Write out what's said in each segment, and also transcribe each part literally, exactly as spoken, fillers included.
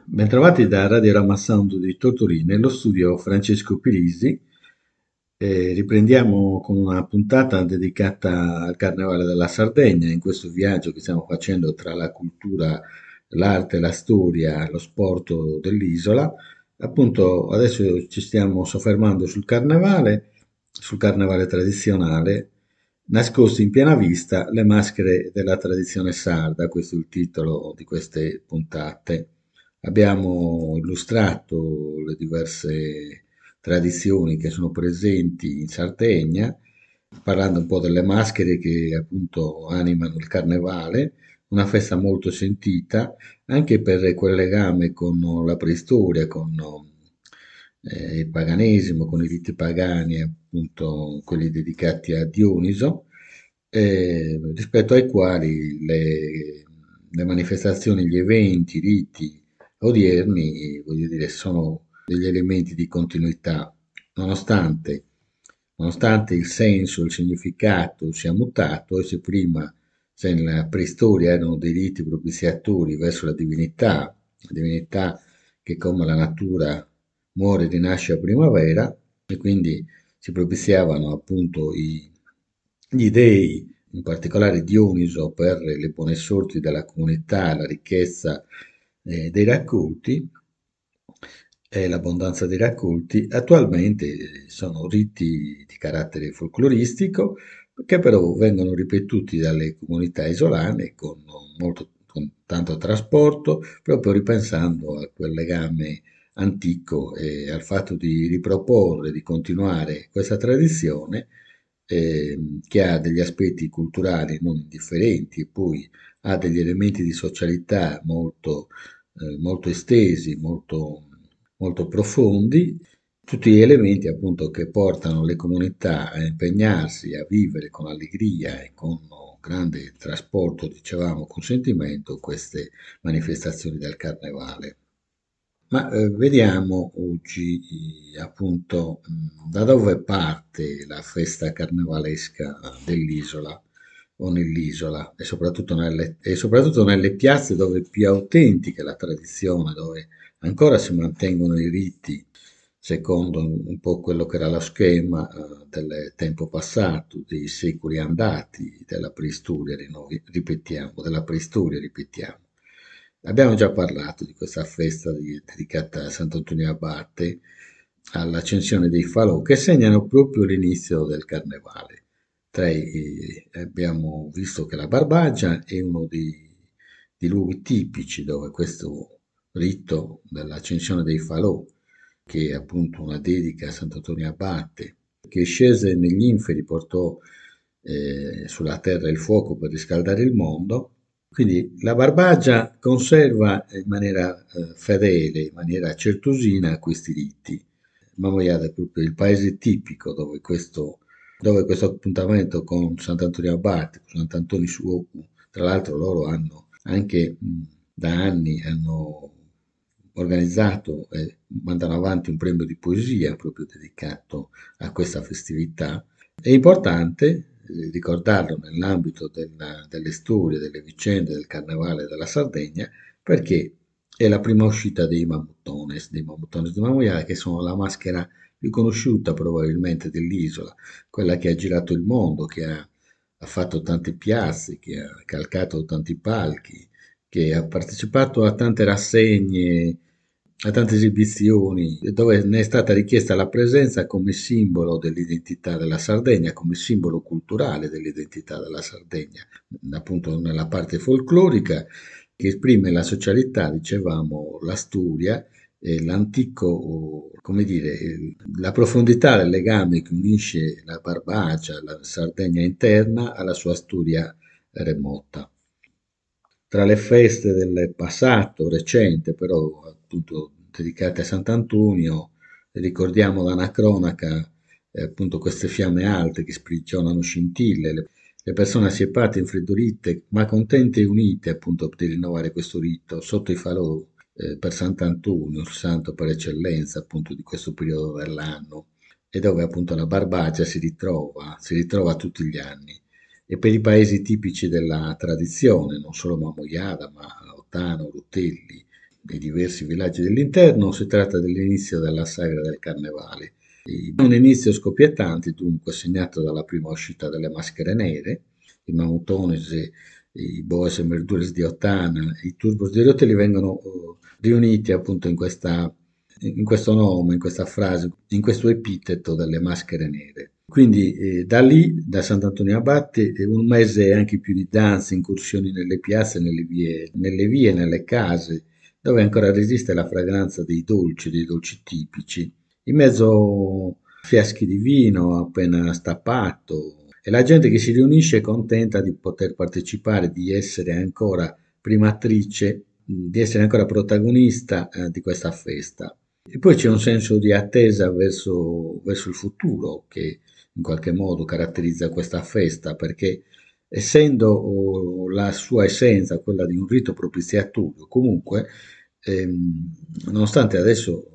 Bentrovati da Radio Ramasound di Tortorì, nello studio Francesco Pirisi. Eh, riprendiamo con una puntata dedicata al Carnevale della Sardegna, in questo viaggio che stiamo facendo tra la cultura, l'arte, la storia, lo sport dell'isola. Appunto, adesso ci stiamo soffermando sul carnevale, sul carnevale tradizionale, nascosti in piena vista le maschere della tradizione sarda, questo è il titolo di queste puntate. Abbiamo illustrato le diverse tradizioni che sono presenti in Sardegna, parlando un po' delle maschere che appunto animano il carnevale, una festa molto sentita anche per quel legame con la preistoria, con eh, il paganesimo, con i riti pagani, appunto quelli dedicati a Dioniso, eh, rispetto ai quali le, le manifestazioni, gli eventi, i riti odierni, voglio dire, sono degli elementi di continuità, nonostante, nonostante il senso, il significato sia mutato, e se prima, se nella preistoria erano dei riti propiziatori verso la divinità, la divinità che come la natura muore e rinasce a primavera, e quindi si propiziavano appunto i, gli dei, in particolare Dioniso, per le buone sorti della comunità, la ricchezza eh, dei raccolti e l'abbondanza dei raccolti. Attualmente eh, sono riti di carattere folcloristico che però vengono ripetuti dalle comunità isolane con, molto, con tanto trasporto, proprio ripensando a quel legame antico e al fatto di riproporre, di continuare questa tradizione eh, che ha degli aspetti culturali non indifferenti e poi ha degli elementi di socialità molto, eh, molto estesi, molto, molto profondi, tutti elementi appunto che portano le comunità a impegnarsi, a vivere con allegria e con grande trasporto, dicevamo, con sentimento queste manifestazioni del carnevale. Ma eh, vediamo oggi eh, appunto mh, da dove parte la festa carnevalesca dell'isola o nell'isola e soprattutto nelle, e soprattutto nelle piazze dove è più autentica la tradizione, dove ancora si mantengono i riti secondo un, un po' quello che era lo schema eh, del tempo passato, dei secoli andati, della preistoria, di noi, ripetiamo, della preistoria, ripetiamo. Abbiamo già parlato di questa festa di- dedicata a Sant'Antonio Abate, all'accensione dei falò, che segnano proprio l'inizio del carnevale. Tra i- abbiamo visto che la Barbagia è uno dei, dei luoghi tipici dove questo rito dell'accensione dei falò, che è appunto una dedica a Sant'Antonio Abate, che scese negli inferi, portò eh, sulla terra il fuoco per riscaldare il mondo. Quindi la Barbagia conserva in maniera eh, fedele, in maniera certosina questi riti. Mamoiada è proprio il paese tipico dove questo, dove questo appuntamento con Sant'Antonio Abate, con Sant'Antonio Suoku, tra l'altro loro hanno anche mh, da anni hanno organizzato e mandano avanti un premio di poesia proprio dedicato a questa festività. È importante eh, ricordarlo nell'ambito della- delle storie, delle vicende del Carnevale della Sardegna, perché è la prima uscita dei Mamutones, dei Mamutones di Mamoiara, che sono la maschera più conosciuta probabilmente dell'isola, quella che ha girato il mondo, che ha, ha fatto tante piazze, che ha calcato tanti palchi, che ha partecipato a tante rassegne, a tante esibizioni, dove ne è stata richiesta la presenza come simbolo dell'identità della Sardegna, come simbolo culturale dell'identità della Sardegna, appunto nella parte folclorica che esprime la socialità, dicevamo, la storia, e l'antico, come dire, il- la profondità del legame che unisce la Barbagia, la Sardegna interna, alla sua storia remota. Tra le feste del passato recente, però appunto dedicate a Sant'Antonio, ricordiamo dalla cronaca eh, appunto queste fiamme alte che sprigionano scintille, le, le persone assiepate, infreddolite, ma contente e unite appunto di rinnovare questo rito sotto i falò eh, per Sant'Antonio, il santo per eccellenza appunto di questo periodo dell'anno, e dove appunto la Barbagia si ritrova, si ritrova tutti gli anni e per i paesi tipici della tradizione, non solo Mamoiada, ma Ottano, Rutelli. dei diversi villaggi dell'interno. Si tratta dell'inizio della sagra del Carnevale. Un inizio scoppiettante, dunque, segnato dalla prima uscita delle maschere nere, i Mautones, i Boes Emerdules di Ottana, i Turbos di Roteli vengono eh, riuniti appunto in questa, in questo nome, in questa frase, in questo epiteto delle maschere nere. Quindi eh, da lì, da Sant'Antonio Abate, eh, un mese e anche più di danze, incursioni nelle piazze, nelle vie, nelle vie, nelle case, dove ancora resiste la fragranza dei dolci, dei dolci tipici. In mezzo fiaschi di vino appena stappato e la gente che si riunisce è contenta di poter partecipare, di essere ancora primatrice, di essere ancora protagonista eh, di questa festa. E poi c'è un senso di attesa verso, verso il futuro che in qualche modo caratterizza questa festa, perché essendo oh, la sua essenza quella di un rito propiziatorio, comunque, ehm, nonostante adesso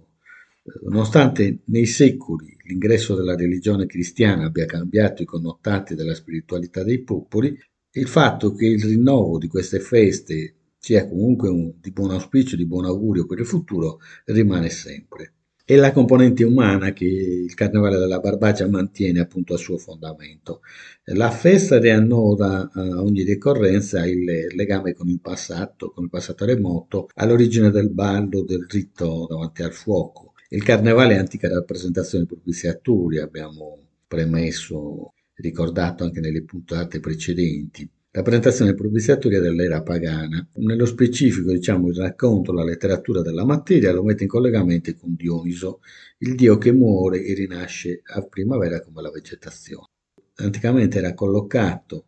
nonostante nei secoli l'ingresso della religione cristiana abbia cambiato i connotati della spiritualità dei popoli, il fatto che il rinnovo di queste feste sia comunque un, di buon auspicio, di buon augurio per il futuro, rimane sempre. È la componente umana che il Carnevale della Barbagia mantiene appunto a suo fondamento. La festa riannoda a ogni ricorrenza il legame con il passato, con il passato remoto, all'origine del ballo, del rito davanti al fuoco. Il Carnevale è antica rappresentazione propiziatoria, abbiamo premesso, ricordato anche nelle puntate precedenti. Rappresentazione propiziatoria dell'era pagana. Nello specifico, diciamo, il racconto, la letteratura della materia lo mette in collegamento con Dioniso, il dio che muore e rinasce a primavera come la vegetazione. Anticamente era collocato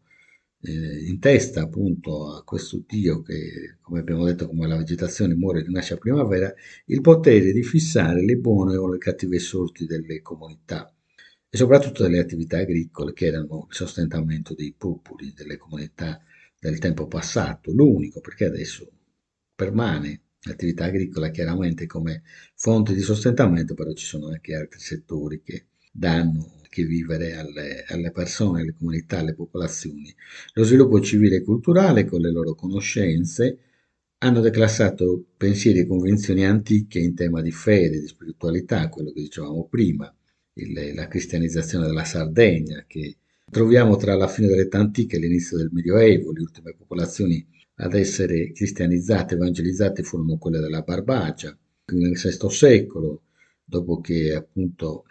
eh, in testa appunto a questo dio che, come abbiamo detto, come la vegetazione muore e rinasce a primavera, il potere di fissare le buone o le cattive sorti delle comunità e soprattutto delle attività agricole che erano il sostentamento dei popoli, delle comunità del tempo passato, l'unico, perché adesso permane l'attività agricola chiaramente come fonte di sostentamento, però ci sono anche altri settori che danno che vivere alle, alle persone, alle comunità, alle popolazioni. Lo sviluppo civile e culturale con le loro conoscenze hanno declassato pensieri e convinzioni antiche in tema di fede, di spiritualità, quello che dicevamo prima, il- la cristianizzazione della Sardegna, che troviamo tra la fine dell'età antica e l'inizio del Medioevo. Le ultime popolazioni ad essere cristianizzate, evangelizzate furono quelle della Barbagia, nel sesto secolo, dopo che appunto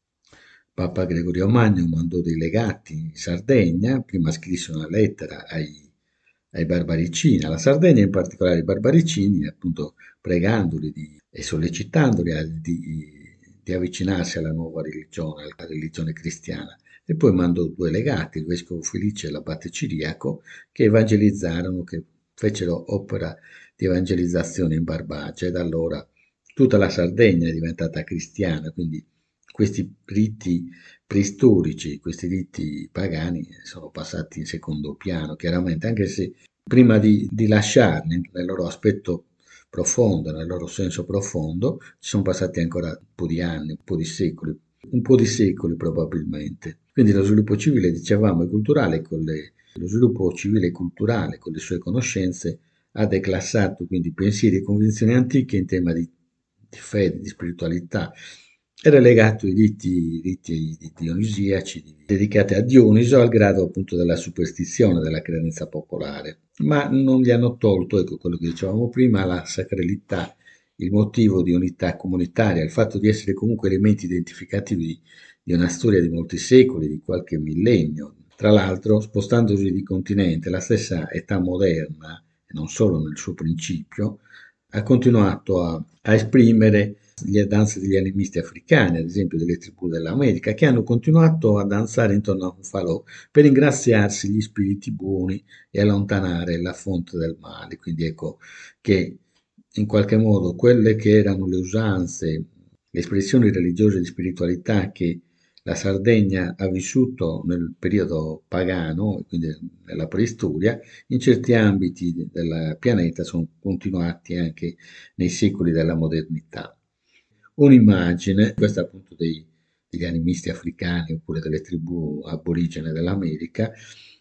Papa Gregorio Magno mandò dei legati in Sardegna, prima scrisse una lettera ai, ai Barbaricini, alla Sardegna, in particolare ai Barbaricini, appunto pregandoli di, e sollecitandoli a, di, di avvicinarsi alla nuova religione, alla religione cristiana. E poi mandò due legati, il vescovo Felice e l'abate Ciriaco, che evangelizzarono, che fecero opera di evangelizzazione in Barbagia, e da allora tutta la Sardegna è diventata cristiana, quindi questi riti preistorici, questi riti pagani sono passati in secondo piano, chiaramente, anche se prima di, di lasciarli nel loro aspetto profondo, nel loro senso profondo, ci sono passati ancora un po' di anni, un po' di secoli, un po' di secoli probabilmente. Quindi lo sviluppo civile, dicevamo, e culturale, con le, lo sviluppo civile e culturale con le sue conoscenze ha declassato quindi pensieri e convinzioni antiche in tema di, di fede, di spiritualità. Era legato ai riti, riti di dionisiaci dedicati a Dioniso al grado appunto della superstizione, della credenza popolare, ma non gli hanno tolto, ecco quello che dicevamo prima, la sacralità, il motivo di unità comunitaria, il fatto di essere comunque elementi identificativi di, di una storia di molti secoli, di qualche millennio. Tra l'altro, spostandosi di continente, la stessa età moderna, e non solo nel suo principio, ha continuato a, a esprimere le danze degli animisti africani, ad esempio delle tribù dell'America, che hanno continuato a danzare intorno a un falò per ringraziarsi gli spiriti buoni e allontanare la fonte del male. Quindi ecco che in qualche modo quelle che erano le usanze, le espressioni religiose di spiritualità che la Sardegna ha vissuto nel periodo pagano, quindi nella preistoria, in certi ambiti del pianeta sono continuati anche nei secoli della modernità. Un'immagine, questa appunto dei, degli animisti africani oppure delle tribù aborigene dell'America,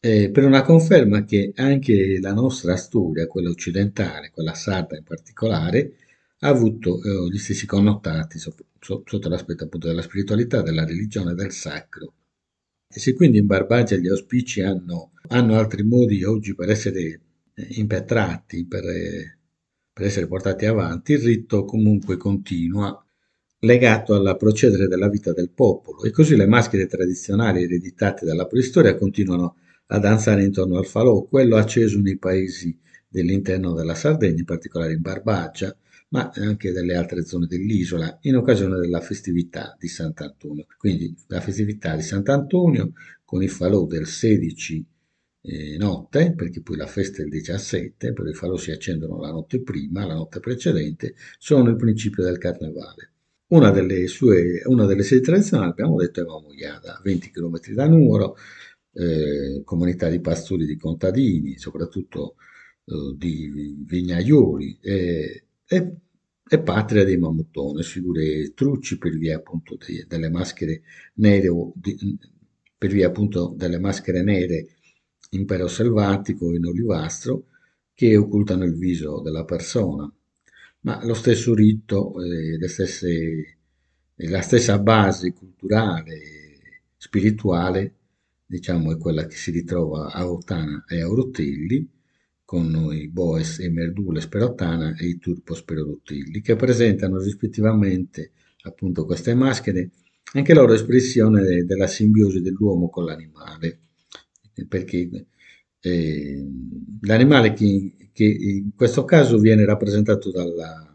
eh, per una conferma che anche la nostra storia, quella occidentale, quella sarda in particolare, ha avuto eh, gli stessi connotati so- so- sotto l'aspetto appunto della spiritualità, della religione, del sacro. E se quindi in Barbagia gli auspici hanno, hanno altri modi oggi per essere eh, impetrati, per, eh, per essere portati avanti, il rito comunque continua, legato al procedere della vita del popolo. E così le maschere tradizionali ereditate dalla preistoria continuano a danzare intorno al falò, quello acceso nei paesi dell'interno della Sardegna, in particolare in Barbagia, ma anche delle altre zone dell'isola, in occasione della festività di Sant'Antonio. Quindi la festività di Sant'Antonio con il falò del sedici eh, notte, perché poi la festa è il diciassette, però i falò si accendono la notte prima, la notte precedente, sono il principio del carnevale. Una delle sue, una delle sedi tradizionali, abbiamo detto, è Mamoiada, venti chilometri da Nuoro, eh, comunità di pastori, di contadini, soprattutto eh, di vignaioli, eh, e, e patria dei mamuttone, figure truci per via appunto de- delle maschere nere, o di- per via appunto delle maschere nere in pero selvatico o in olivastro che occultano il viso della persona. Ma lo stesso rito, eh, le stesse, la stessa base culturale e spirituale, diciamo, è quella che si ritrova a Ottana e a Orotelli, con i Boes e Merdules per Ottana e i Turpos per Orotelli, che presentano rispettivamente appunto queste maschere, anche loro espressione della simbiosi dell'uomo con l'animale, perché eh, l'animale che, che in questo caso viene rappresentato dalla...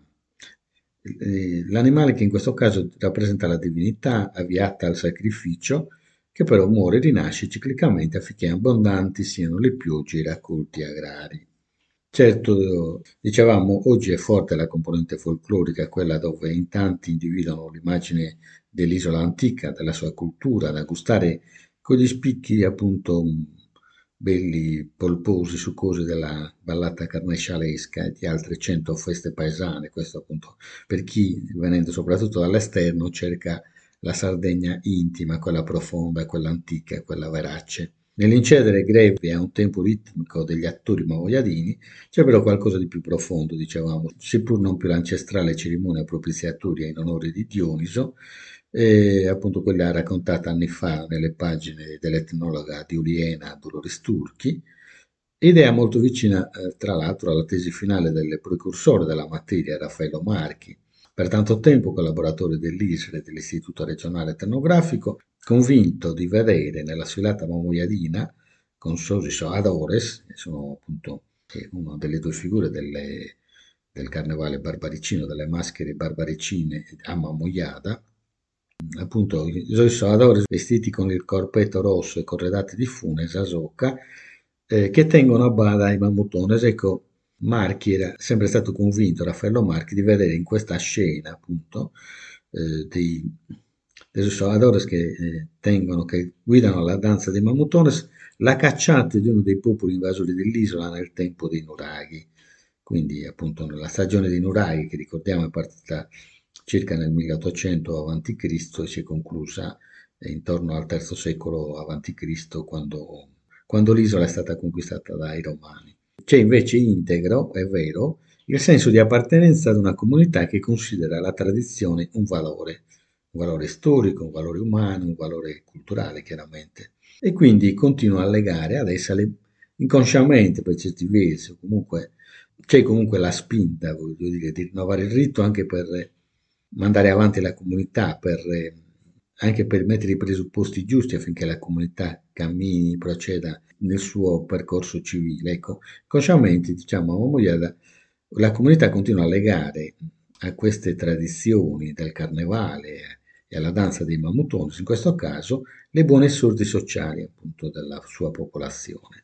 eh, L'animale che in questo caso rappresenta la divinità avviata al sacrificio, che però muore e rinasce ciclicamente affinché abbondanti siano le piogge e i raccolti agrari. Certo, dicevamo, oggi è forte la componente folclorica, quella dove in tanti individuano l'immagine dell'isola antica, della sua cultura, da gustare con gli spicchi appunto belli, polposi, succosi della ballata carnescialesca e di altre cento feste paesane. Questo appunto per chi, venendo soprattutto dall'esterno, cerca la Sardegna intima, quella profonda, quella antica, quella verace. Nell'incedere grevi a un tempo ritmico degli attori mavoiadini c'è però qualcosa di più profondo, dicevamo, seppur non più l'ancestrale cerimonia propiziatoria in onore di Dioniso, eh, appunto quella raccontata anni fa nelle pagine dell'etnologa di Uliena Dolores Turchi, idea molto vicina, eh, tra l'altro, alla tesi finale del precursore della materia, Raffaello Marchi, per tanto tempo collaboratore dell'I S R E, dell'Istituto regionale etnografico, convinto di vedere nella sfilata mamoiadina con Sorriso Adores, che sono appunto eh, una delle due figure delle- del carnevale barbaricino, delle maschere barbaricine a Mamoiada, appunto i Sorriso Adores vestiti con il corpetto rosso e corredati di funes a Socca, eh, che tengono a bada i mammutones. Ecco, Marchi era sempre stato convinto, Raffaello Marchi, di vedere in questa scena, appunto, eh, dei, dei Salvadores che eh, tengono, che guidano la danza dei mammutones, la cacciata di uno dei popoli invasori dell'isola nel tempo dei nuraghi. Quindi, appunto, nella stagione dei nuraghi, che ricordiamo è partita circa nel milleottocento avanti Cristo e si è conclusa eh, intorno al terzo secolo avanti Cristo, quando quando l'isola è stata conquistata dai Romani. C'è invece integro, è vero, il senso di appartenenza ad una comunità che considera la tradizione un valore, un valore storico, un valore umano, un valore culturale, chiaramente. E quindi continua a legare ad essa le- inconsciamente per certi versi, o comunque c'è comunque la spinta, voglio dire, di rinnovare il rito anche per mandare avanti la comunità, per, eh, anche per mettere i presupposti giusti affinché la comunità cammini, proceda nel suo percorso civile. Ecco, consciamente, diciamo, a Momoyada, la comunità continua a legare a queste tradizioni del carnevale e alla danza dei mamutones, in questo caso, le buone sorti sociali appunto della sua popolazione.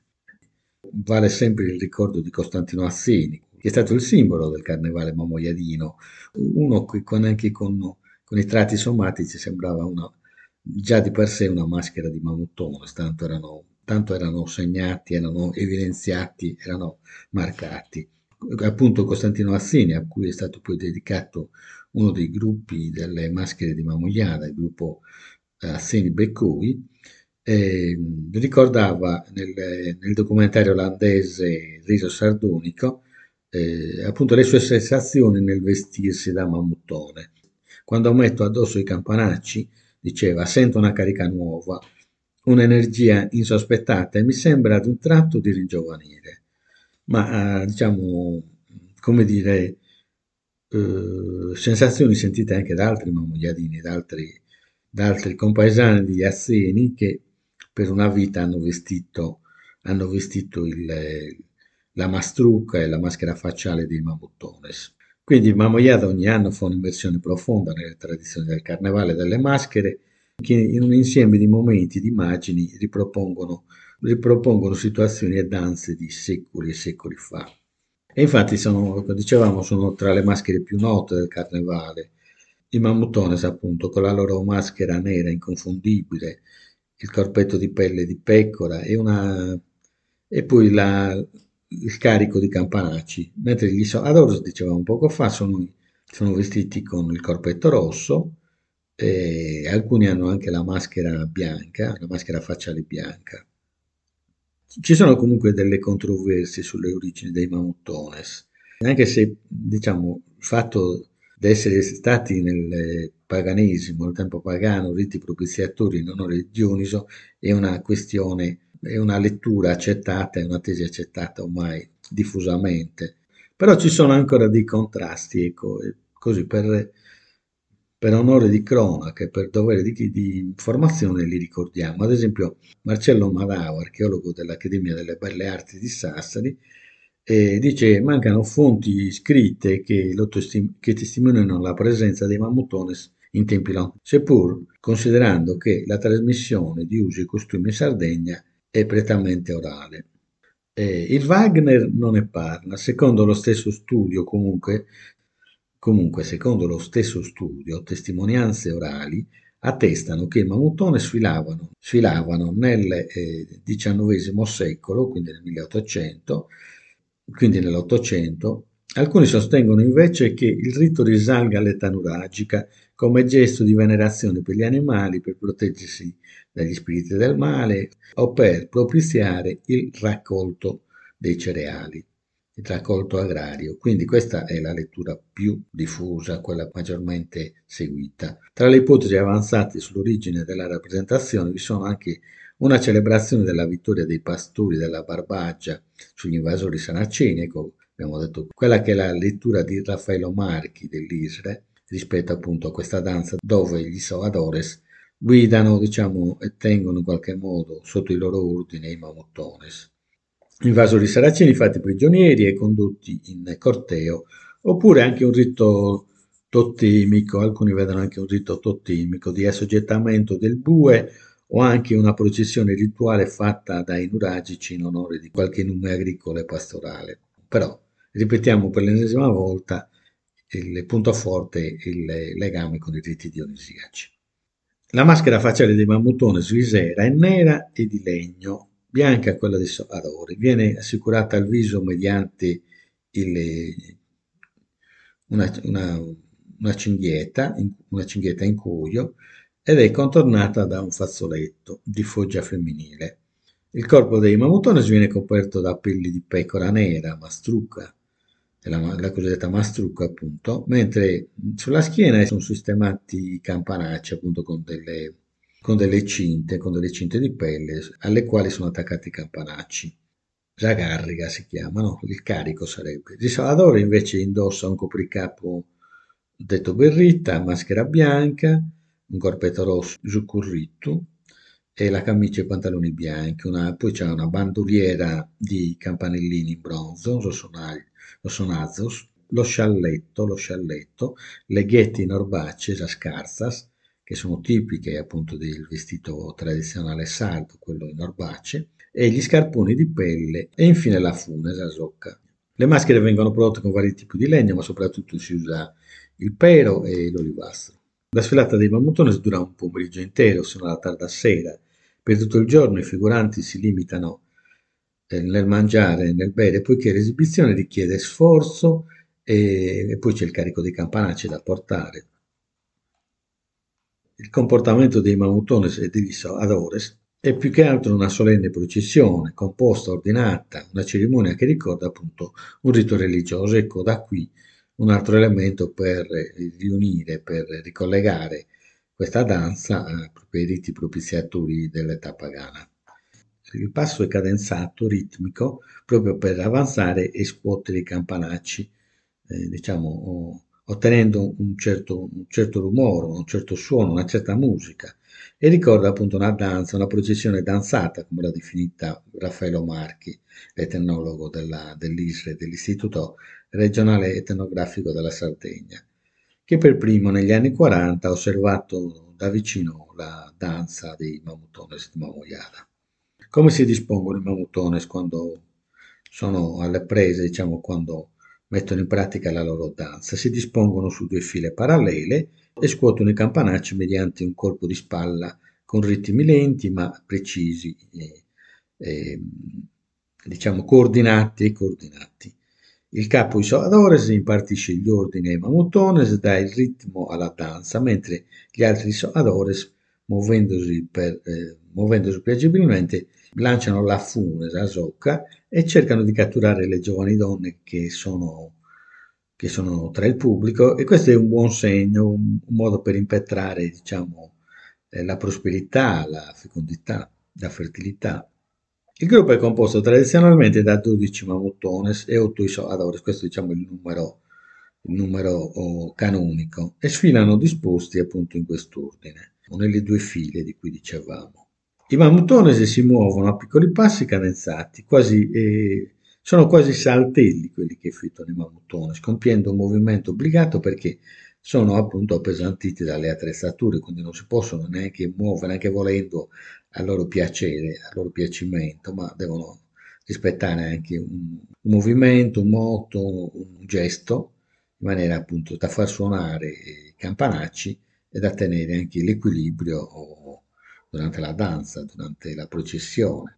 Vale sempre il ricordo di Costantino Asseni, che è stato il simbolo del carnevale mamoiadino, uno che con, anche con, con i tratti somatici sembrava una, già di per sé una maschera di mamuttone, tanto erano, tanto erano segnati, erano evidenziati, erano marcati. Appunto Costantino Asseni, a cui è stato poi dedicato uno dei gruppi delle maschere di Mamoiana, il gruppo eh, Asseni Beccoi, eh, ricordava nel, nel documentario olandese Riso Sardonico eh, appunto le sue sensazioni nel vestirsi da mamuttone. Quando metto addosso i campanacci, diceva, sento una carica nuova, un'energia insospettata e mi sembra ad un tratto di ringiovanire. Ma eh, diciamo, come dire, eh, sensazioni sentite anche da altri mamugliadini, da altri, da altri compaesani di Azzeni che per una vita hanno vestito, hanno vestito il, la mastrucca e la maschera facciale dei mamuttones. Quindi il Mamoiada ogni anno fa un'immersione profonda nelle tradizioni del carnevale e delle maschere, che in un insieme di momenti, di immagini, ripropongono, ripropongono situazioni e danze di secoli e secoli fa. E infatti sono, come dicevamo, sono tra le maschere più note del carnevale. I Mammutones, appunto, con la loro maschera nera inconfondibile, il corpetto di pelle di pecora e, una, e poi la, il carico di campanacci. Mentre gli Adors, dicevamo poco fa, sono, sono vestiti con il corpetto rosso e alcuni hanno anche la maschera bianca, la maschera facciale bianca. Ci sono comunque delle controversie sulle origini dei Mamuttones, anche se diciamo il fatto di essere stati nel paganesimo, nel tempo pagano, riti propiziatori in onore di Dioniso, è una questione, è una lettura accettata, è una tesi accettata ormai diffusamente. Però ci sono ancora dei contrasti, ecco, e così per, per onore di cronaca e per dovere di, di informazione li ricordiamo. Ad esempio, Marcello Malau, archeologo dell'Accademia delle Belle Arti di Sassari, eh, dice mancano fonti scritte che, lo testi- che testimoniano la presenza dei mammutones in tempi lontani, seppur considerando che la trasmissione di usi e costumi in Sardegna è prettamente orale. Eh, il Wagner non ne parla, secondo lo stesso studio comunque, comunque secondo lo stesso studio, testimonianze orali attestano che i Mamutone sfilavano, sfilavano nel eh, diciannovesimo secolo, quindi nel milleottocento, quindi nell'Ottocento. Alcuni sostengono invece che il rito risalga all'età nuragica come gesto di venerazione per gli animali, per proteggersi dagli spiriti del male o per propiziare il raccolto dei cereali, il raccolto agrario. Quindi questa è la lettura più diffusa, quella maggiormente seguita. Tra le ipotesi avanzate sull'origine della rappresentazione vi sono anche una celebrazione della vittoria dei pastori della Barbagia sugli invasori saraceni, ecco, abbiamo detto quella che è la lettura di Raffaello Marchi dell'Isre rispetto appunto a questa danza dove gli Salvadores guidano, diciamo, e tengono in qualche modo sotto il loro ordine i Mamuttones. Invasori saraceni fatti prigionieri e condotti in corteo, oppure anche un rito totemico, alcuni vedono anche un rito totemico di assoggettamento del bue o anche una processione rituale fatta dai nuragici in onore di qualche nume agricolo e pastorale. Però, ripetiamo per l'ennesima volta, il punto forte è il legame con i riti dionisiaci. La maschera facciale dei mammutone svisera è nera e di legno, bianca quella dei soladori. Viene assicurata al viso mediante il- una, una- una cinghietta, in- una cinghietta in cuoio ed è contornata da un fazzoletto di foggia femminile. Il corpo dei mammutones viene coperto da pelli di pecora nera, mastrucca, è la, la cosiddetta mastrucca appunto, mentre sulla schiena sono sistemati i campanacci appunto con delle, con delle cinte, con delle cinte di pelle alle quali sono attaccati i campanacci. Zagarriga si chiama, no? Il carico sarebbe. Di Salvador invece indossa un copricapo detto berritta, maschera bianca, un corpetto rosso zucchurritto e la camicia e i pantaloni bianchi. Una- poi c'è una bandoliera di campanellini in bronzo, rossonagli- rossonazos, lo scialletto, lo scialletto, le ghette in orbacce, la scarzas, che sono tipiche appunto del vestito tradizionale sardo, quello in orbacce, e gli scarponi di pelle e infine la fune, la socca. Le maschere vengono prodotte con vari tipi di legno, ma soprattutto si usa il pero e l'olivastro. La sfilata dei mammutones dura un pomeriggio intero, sino alla tarda sera. Per tutto il giorno i figuranti si limitano eh, nel mangiare e nel bere, poiché l'esibizione richiede sforzo e, e poi c'è il carico dei campanacci da portare. Il comportamento dei mammutones e degli Salvadores è più che altro una solenne processione, composta, ordinata, una cerimonia che ricorda appunto un rito religioso. Ecco, da qui un altro elemento per riunire, per ricollegare questa danza a proprio ai riti propiziatori dell'età pagana. Il passo è cadenzato, ritmico, proprio per avanzare e scuotere i campanacci, eh, diciamo, o- ottenendo un certo, un certo rumore, un certo suono, una certa musica. E ricorda appunto una danza, una processione danzata, come l'ha definita Raffaello Marchi, l'etnologo della- dell'I S R E, dell'Istituto regionale etnografico della Sardegna, che per primo negli anni quaranta ha osservato da vicino la danza dei Mamutones di Mamoiara. Come si dispongono i mamutones quando sono alle prese, diciamo, quando mettono in pratica la loro danza? Si dispongono su due file parallele e scuotono i campanacci mediante un colpo di spalla con ritmi lenti ma precisi, e, e, diciamo coordinati e coordinati. Il capo Isoadores impartisce gli ordini ai mamutones, dà il ritmo alla danza, mentre gli altri Isoadores, muovendosi, per, eh, muovendosi piacevolmente, lanciano la fune, la socca, e cercano di catturare le giovani donne che sono, che sono tra il pubblico, e questo è un buon segno, un, un modo per impetrare, diciamo, eh, la prosperità, la fecondità, la fertilità. Il gruppo è composto tradizionalmente da dodici mamutones e otto isoadores, questo diciamo è il numero, il numero oh, canonico, e sfilano disposti appunto in quest'ordine, nelle due file di cui dicevamo. I mamutones si muovono a piccoli passi cadenzati, quasi, eh, sono quasi saltelli quelli che effettuano i mamutones, compiendo un movimento obbligato perché sono appunto appesantiti dalle attrezzature, quindi non si possono neanche muovere, neanche volendo, a loro piacere, al loro piacimento, ma devono rispettare anche un, un movimento, un moto, un gesto, in maniera appunto da far suonare i campanacci e da tenere anche l'equilibrio durante la danza, durante la processione.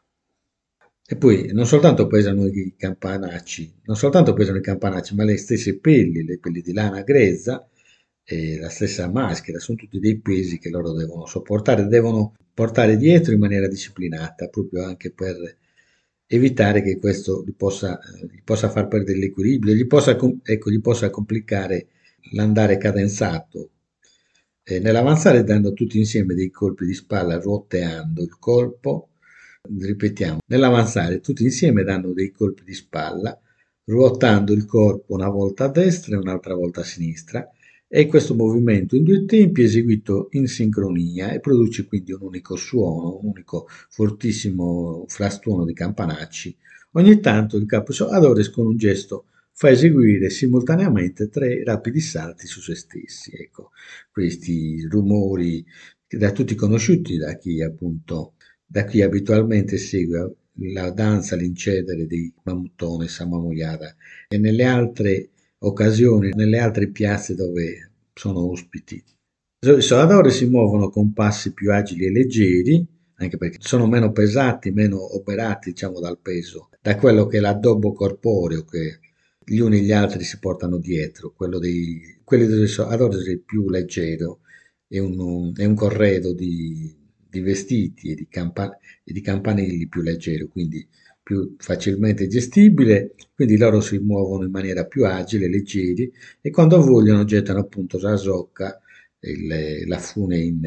E poi non soltanto pesano i campanacci, non soltanto pesano i campanacci, ma le stesse pelli, le pelli di lana grezza e la stessa maschera, sono tutti dei pesi che loro devono sopportare, devono portare dietro in maniera disciplinata, proprio anche per evitare che questo gli possa, eh, gli possa far perdere l'equilibrio, gli possa, com- ecco, gli possa complicare l'andare cadenzato. E nell'avanzare dando tutti insieme dei colpi di spalla ruoteando il colpo, ripetiamo, nell'avanzare tutti insieme danno dei colpi di spalla, ruotando il corpo una volta a destra e un'altra volta a sinistra, e questo movimento in due tempi è eseguito in sincronia e produce quindi un unico suono, un unico fortissimo frastuono di campanacci. Ogni tanto il capo Adores con un gesto fa eseguire simultaneamente tre rapidi salti su se stessi. Ecco, questi rumori da tutti conosciuti da chi appunto da chi abitualmente segue la danza, l'incedere dei Mamuttone, Samamoiada e nelle altre occasioni, nelle altre piazze dove sono ospiti. I soladori si muovono con passi più agili e leggeri, anche perché sono meno pesati, meno oberati, diciamo, dal peso, da quello che è l'addobbo corporeo che gli uni e gli altri si portano dietro, quello dei, quelli dei soladori è più leggero, è un, è un corredo di, di vestiti e di, campa- e di campanelli più leggero, quindi più facilmente gestibile, quindi loro si muovono in maniera più agile, leggeri, e quando vogliono gettano appunto la socca, il- la fune in,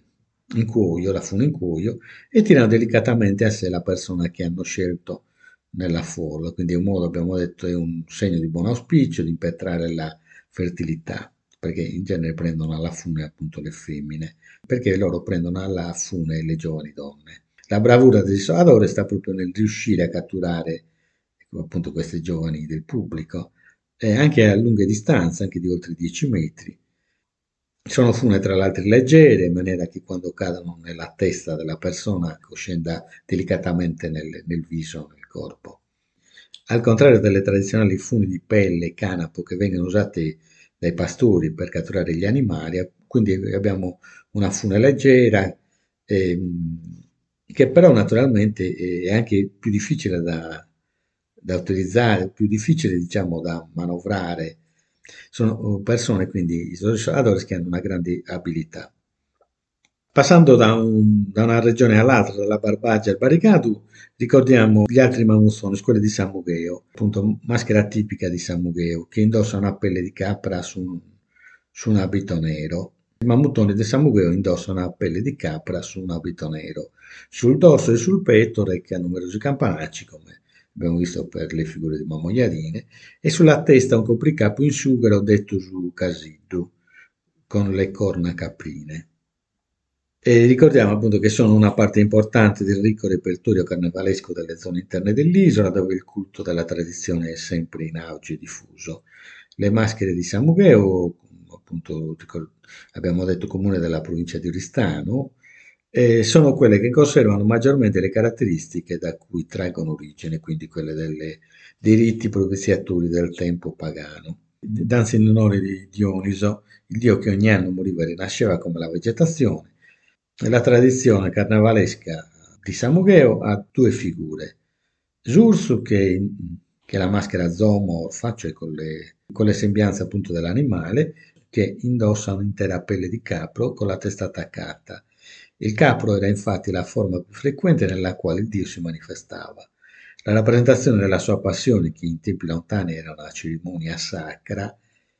in cuoio, la fune in cuoio, e tirano delicatamente a sé la persona che hanno scelto nella folla. Quindi è un modo, abbiamo detto, è un segno di buon auspicio, di impetrare la fertilità, perché in genere prendono alla fune appunto le femmine, perché loro prendono alla fune le giovani donne. La bravura del Salvador sta proprio nel riuscire a catturare ecco, appunto queste giovani del pubblico, eh, anche a lunghe distanze, anche di oltre dieci metri. Sono fune tra l'altro leggere, in maniera che quando cadono nella testa della persona scenda delicatamente nel, nel viso, nel corpo. Al contrario delle tradizionali funi di pelle e canapo che vengono usate dai pastori per catturare gli animali, quindi abbiamo una fune leggera, ehm, che però naturalmente è anche più difficile da, da utilizzare, più difficile diciamo da manovrare. Sono persone quindi, i solatori che hanno una grande abilità. Passando da, un- da una regione all'altra, dalla Barbagia al Baricadu, ricordiamo gli altri Mamuzzoni, quelli di San Mugheo, appunto maschera tipica di San Mugheo, che indossano a pelle di capra su un, su un abito nero. I mamuttoni di San Mugheo indossano a pelle di capra su un abito nero. Sul dorso e sul petto recchia numerosi campanacci, come abbiamo visto per le figure di Mamogliarine, e sulla testa un copricapo in sughero detto su casiddu, con le corna caprine. E ricordiamo appunto che sono una parte importante del ricco repertorio carnevalesco delle zone interne dell'isola, dove il culto della tradizione è sempre in auge e diffuso. Le maschere di San Mugheo, appunto ricor- abbiamo detto comune della provincia di Oristano, eh, sono quelle che conservano maggiormente le caratteristiche da cui traggono origine, quindi quelle delle- dei riti propiziatori del tempo pagano. Danze in onore di Dioniso, il dio che ogni anno moriva e rinasceva come la vegetazione. La tradizione carnavalesca di Samugheo ha due figure. Sursu, che, che è la maschera zoomorfa, cioè con le, con le sembianze appunto dell'animale, che indossa un'intera pelle di capro con la testa attaccata. Il capro era infatti la forma più frequente nella quale il dio si manifestava. La rappresentazione della sua passione, che in tempi lontani era una cerimonia sacra,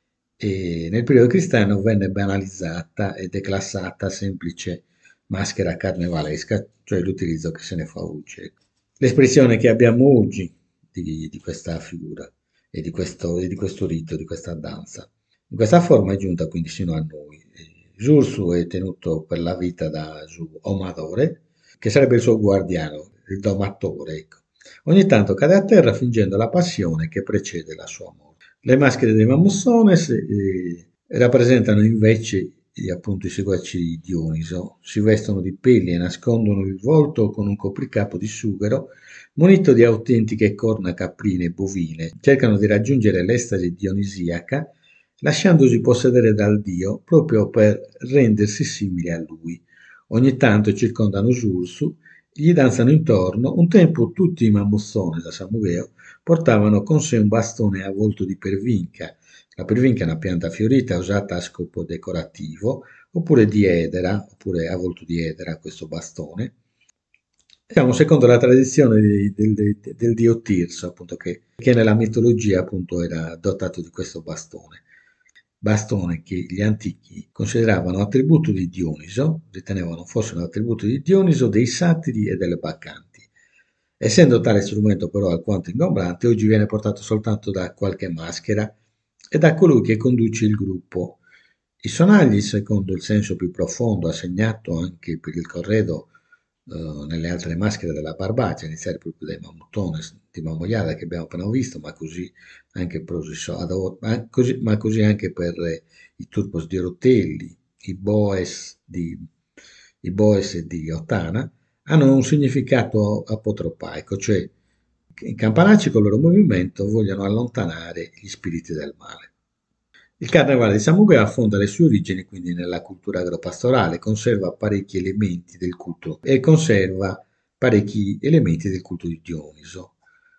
e nel periodo cristiano venne banalizzata e declassata a semplice maschera carnevalesca, cioè l'utilizzo che se ne fa oggi. Ecco. L'espressione che abbiamo oggi di, di questa figura e di questo, e di questo rito, di questa danza. In questa forma è giunta quindi sino a noi. Giursu è tenuto per la vita da suo Omadore, che sarebbe il suo guardiano, il domatore, ecco. Ogni tanto cade a terra fingendo la passione che precede la sua morte. Le maschere dei Mamussones eh, rappresentano invece eh, appunto i seguaci di Dioniso, si vestono di peli e nascondono il volto con un copricapo di sughero munito di autentiche corna caprine e bovine, cercano di raggiungere l'estasi dionisiaca lasciandosi possedere dal dio proprio per rendersi simili a lui. Ogni tanto circondano Sursu, gli danzano intorno, un tempo tutti i mamuzzoni da Samugheo portavano con sé un bastone avvolto di pervinca. La pervinca è una pianta fiorita usata a scopo decorativo, oppure di edera, oppure avvolto di edera questo bastone. Diciamo, secondo la tradizione di- del, del- del dio Tirso, appunto, che, che nella mitologia appunto era dotato di questo bastone. Bastone che gli antichi consideravano attributo di Dioniso, ritenevano fosse un attributo di Dioniso, dei satiri e delle baccanti. Essendo tale strumento però alquanto ingombrante, oggi viene portato soltanto da qualche maschera e da colui che conduce il gruppo. I sonagli, secondo il senso più profondo assegnato anche per il corredo eh, nelle altre maschere della Barbacia, a iniziare proprio dai Mammutones di Mamogliada che abbiamo appena visto, ma così anche, per, ma così, ma così anche per eh, i Turpos di Rotelli, i Boes di, i Boes di Ottana, hanno un significato apotropaico, cioè i campanacci con il loro movimento vogliono allontanare gli spiriti del male. Il carnevale di Samugua affonda le sue origini quindi nella cultura agropastorale, conserva parecchi elementi del culto e conserva parecchi elementi del culto di Dioniso,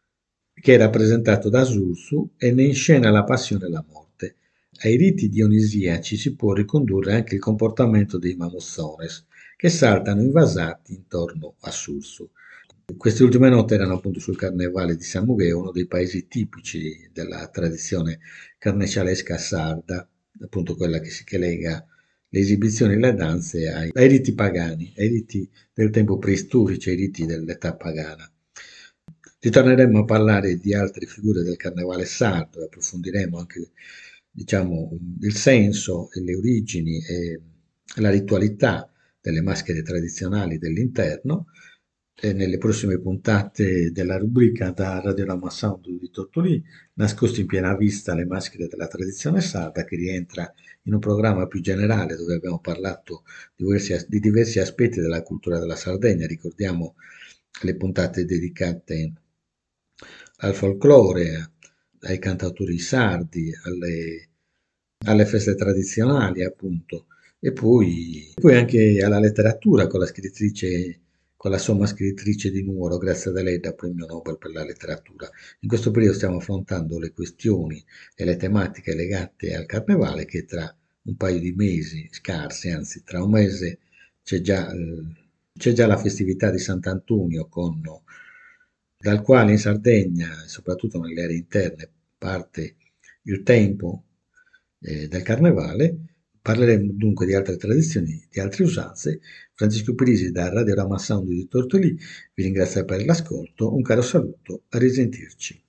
che è rappresentato da Zuzu e ne inscena la passione e la morte. Ai riti dionisiaci si può ricondurre anche il comportamento dei Mamuzzones, che saltano invasati intorno a Sursu. Queste ultime note erano appunto sul carnevale di San Mugheo, uno dei paesi tipici della tradizione carnecialesca sarda, appunto quella che si che lega le esibizioni e le danze ai, ai riti pagani, ai riti del tempo preistorico, ai riti dell'età pagana. Ritorneremo a parlare di altre figure del carnevale sardo e approfondiremo anche, diciamo, il senso e le origini e la ritualità delle maschere tradizionali dell'interno e nelle prossime puntate della rubrica da Radiorama Sound di Tortolì, nascosti in piena vista le maschere della tradizione sarda, che rientra in un programma più generale dove abbiamo parlato di diversi, di diversi aspetti della cultura della Sardegna. Ricordiamo le puntate dedicate al folklore, ai cantautori sardi, alle, alle feste tradizionali, appunto, e poi, poi anche alla letteratura con la scrittrice, con la somma scrittrice di Nuoro, Grazia Deledda, premio Nobel per la letteratura. In questo periodo stiamo affrontando le questioni e le tematiche legate al carnevale che tra un paio di mesi scarsi, anzi tra un mese c'è già, eh, c'è già la festività di Sant'Antonio, con, dal quale in Sardegna, soprattutto nelle aree interne, parte il tempo eh, del carnevale. Parleremo dunque di altre tradizioni, di altre usanze. Francesco Pirisi da Radio Rama Sound di Tortolì vi ringrazio per l'ascolto, un caro saluto, a risentirci.